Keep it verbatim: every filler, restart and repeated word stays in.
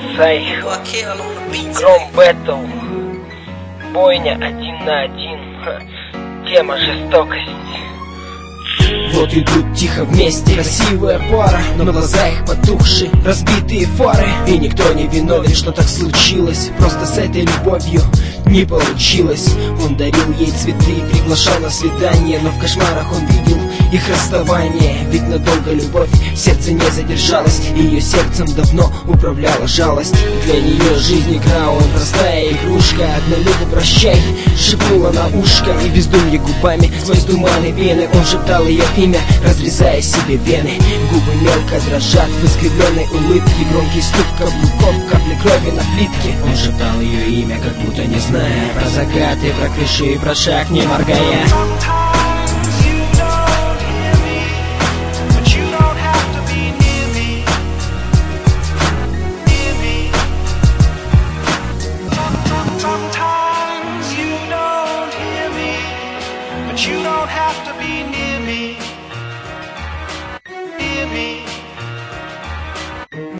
Сай, Гром Бэтл, бойня один на один, тема жестокость. Вот идут тихо вместе, красивая пара, но глаза их потухшие, разбитые фары. И никто не виновен, что так случилось, просто с этой любовью не получилось. Он дарил ей цветы и приглашал на свидание, но в кошмарах он видел их расставание. Ведь надолго любовь в сердце не задержалась, и ее сердцем давно управляла жалость. Для нее жизнь игра, он простая игрушка. Однолюбу прощай, шепнула на ушко, и бездумье губами сквозь туманы вены он шептал ее имя, разрезая себе вены. Губы мелко дрожат в искривленной улыбке, громкий стук каблуков, капли крови на плитке. Он шептал ее имя, как будто не зная про закаты, про крыши и про шаг, не моргая. You don't have to be near